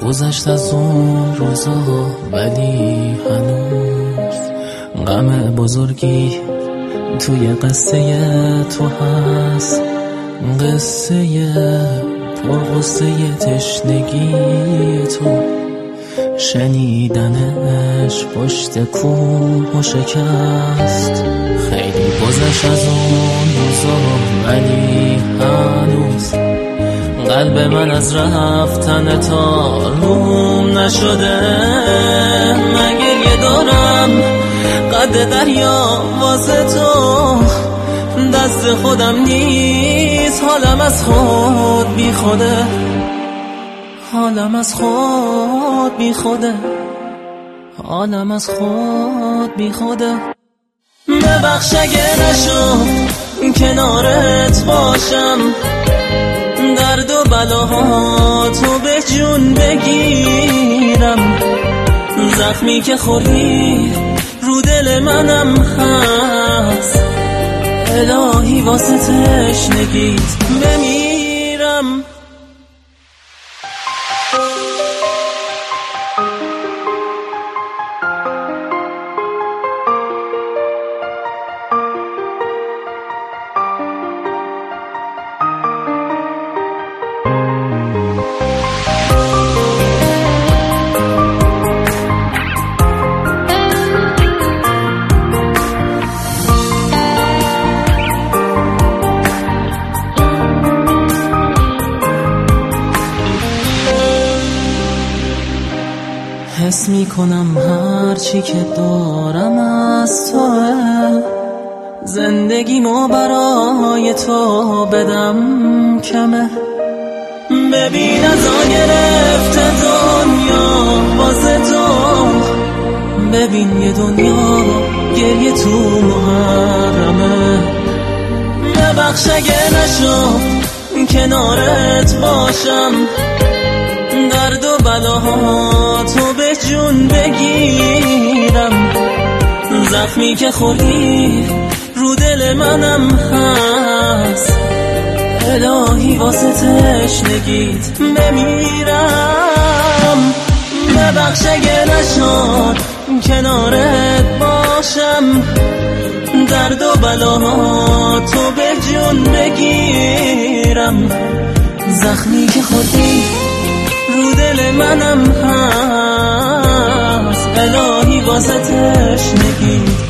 گذشت از اون روزا ولی هنوز غم بزرگی توی قصه تو هست، قصه پرغصه تشنگی تو، شنیدنش پشت کوه و شکست. خیلی گذشت از اون روزا ولی هنوز قلب من از رفتن تا روم نشده. من گریه دارم قد دریا واسه تو، دست خودم نیست، حالم از خود بی خوده، حالم از خود بی خوده، حالم از خود بی خوده. ببخش اگه نشد کنارت باشم، درد و بلاهاتو به جون بگیرم، زخمی که خوری رو دل منم هست، الهی واسه تشنگیت بمیرم. حس میکنم هرچی که دارم از توه، زندگیمو برای تو بدم کمه. ببین از آن گرفته دنیا واسه تو، ببین یه دنیا گریه تو محرمه. ببخش اگه نشد کنارت باشم، درد و بلاهاتو به جون بگیرم، زخمی که خوری رو دل منم هست، الهی واسه تشنگیت بمیرم. ببخش اگه نشد کنارت باشم، درد و بلاهاتو به جون بگیرم، زخمی که خوری رو دل منم هست، الهی واسه تشنگیت